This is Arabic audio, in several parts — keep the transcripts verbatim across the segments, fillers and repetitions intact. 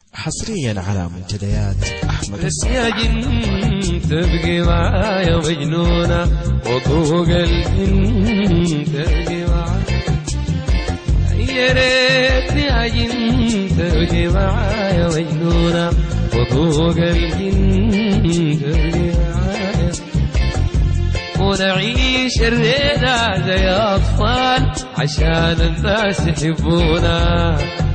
حصريا على منتديات أحمد الصالح. يا جن تبقي معايا مجنونة وطوق الجن تبقي معايا، يا ريت يا جن تبقي معايا مجنونة وطوق الجن تبقي معايا، ونعيش الريدة زي أطفال عشان الناس يحبونا.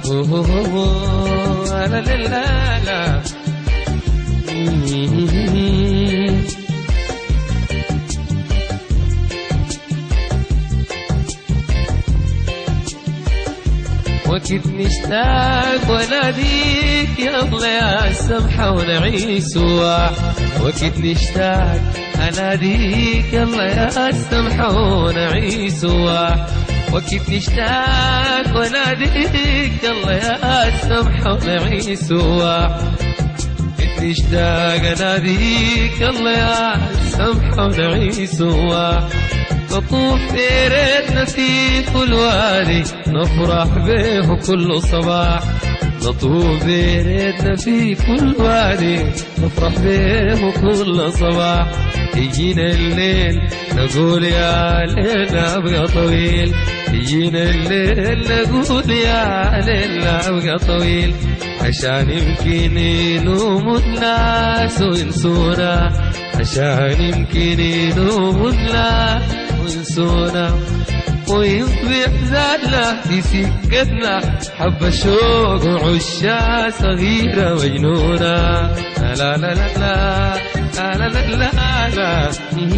لا لا لا لا وقت نشتاق وناديك يلا يا سمحة ونعيش سوا، وقت نشتاق أناديك يلا يا سمحة ونعيش سوا، وقت نشتاق وناديك يلا يا سمحة ونعيش سوا، وقت نشتاق أناديك يلا يا سمحة ونعيش سوا، نطوف في ريتنا في كل وادي نفرح به كل صباح، نطوف في ريتنا في كل وادي نفرح به كل صباح، يجينا الليل نقول يا ليل أبقى طويل، يجينا الليل نقول يا ليل أبقى طويل، عشان يمكن ينوموا الناس وينسونا، عشان يمكن ينوموا الناس وينسونا، ويصبح زادنا في سكتنا حب شوق وعشاق صغيرة مجنونة. لا لا لا لا لا لا لا لا لا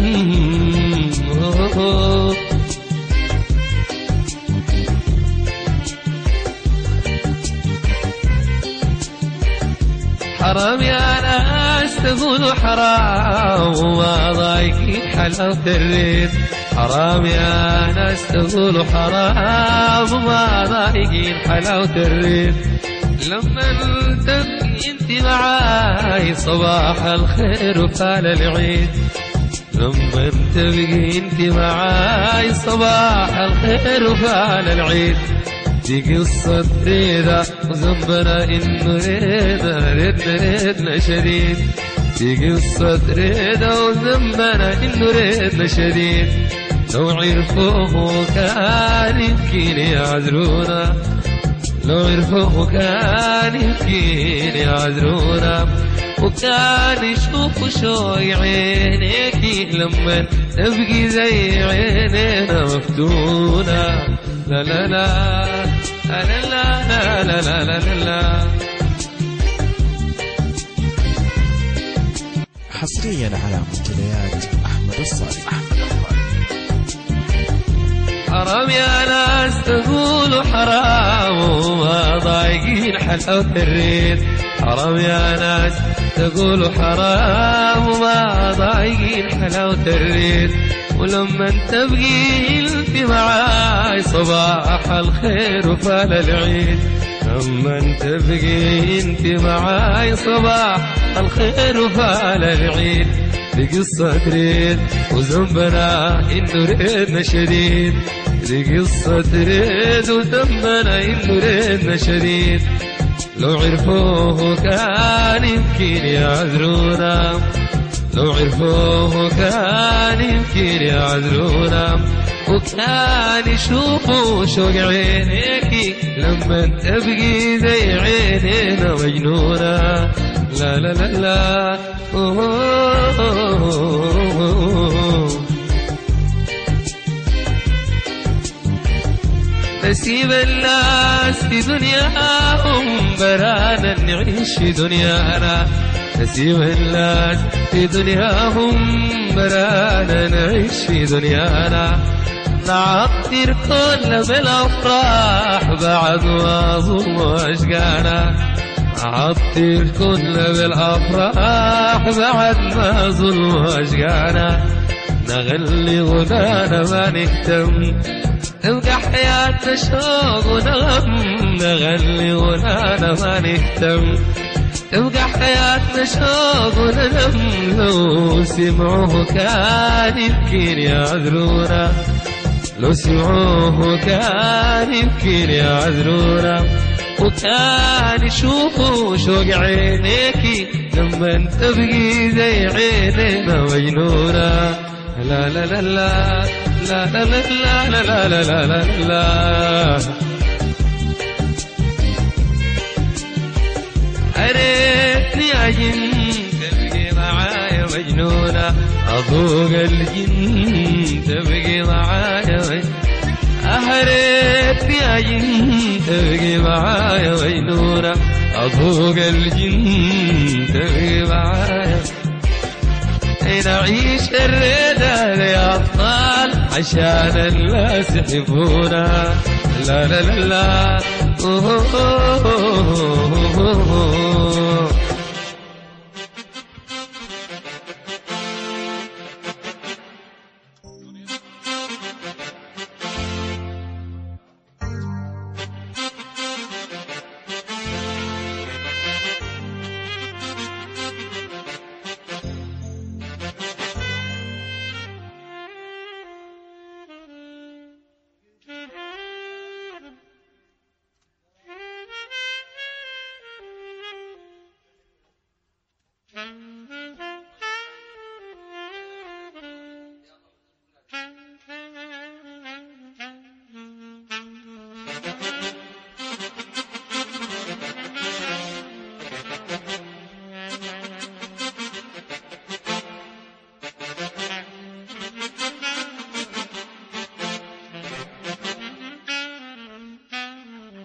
حرام يا ناس تقولوا حرام وما ضايقين حلاوة الريد، حرام يا ناس تقولوا حرام وما ضايقين حلاوة الريد، لما تبقي انت معاي صباح الخير وفال العيد، لما تبقي انت معاي صباح الخير وفال العيد، دي قصة ريدة وذنبنا إنه ريدنا ريدنا ريدنا شديد، دي قصة ريدة وذنبنا إنه ريدنا شديد، لو عرفوه كان يمكن يعذرونا، لو عرفوه كان يمكن يعذرونا، وكان يشوفوا شوي عينيك لما تبقي زي عينينا مفتونة. لا لا لا لا لا لا لا لا لا لا. حصريا على منتديات أحمد الصالح. حرام يا ناس تقولوا حرام وما ضايقين حلاوة الريد، حرام يا ناس تقولوا حرام وما ضايقين حلاوة الريد، ولما تبقي انت معاي صباح الخير وفال العيد، لما تبقي انت معاي صباح الخير وفال العيد، دي قصة ريد وذنبنا انه ريدنا شديد، دي قصة ريد وذنبنا انه ريدنا شديد، لو عرفوه كان يمكن يعذرونا، لو عرفوه كان يمكن يعذرونا، وكان يشوفوا شوق عينيكي لما تبقي زي عينينا مجنونة. لا لا لا لا نسيب الناس في دنياهم برانا نعيش في دنيانا، نسيب الناس في دنياهم برانا نعيش في دنيانا، نعطر كل بالأفراح بعد ما ظلموا أشقانا، نعطر كل بالأفراح بعد ما ظلموا أشقانا، نغلي غنانا ما نهتم تبقى حياتنا شوق ونغم، نغني ونانا ما نهتم تبقى حياتنا شوق ونغم، لو سمعوه كان يمكن يعذرونا، لو سمعوه كان يمكن يعذرونا، وكان يشوفوا شوق عينيكي لما تبقي زي عينينا مجنونة. لا لا لا لا لا لا لا لا لا لا لا لا. أريتني عجن تبقي معايا مجنونة، أذوق الجن تبقي معايا مجنونة. أهريتني عجن تبقي معايا مجنونة، أذوق الجن تبقي معايا. نعيش الرضا يا أطفال عشان الناس يحبونا. لا لا لا لا أوه أوه أوه أوه.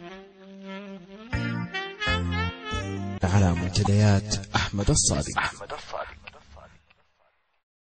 على منتديات أحمد الصادق.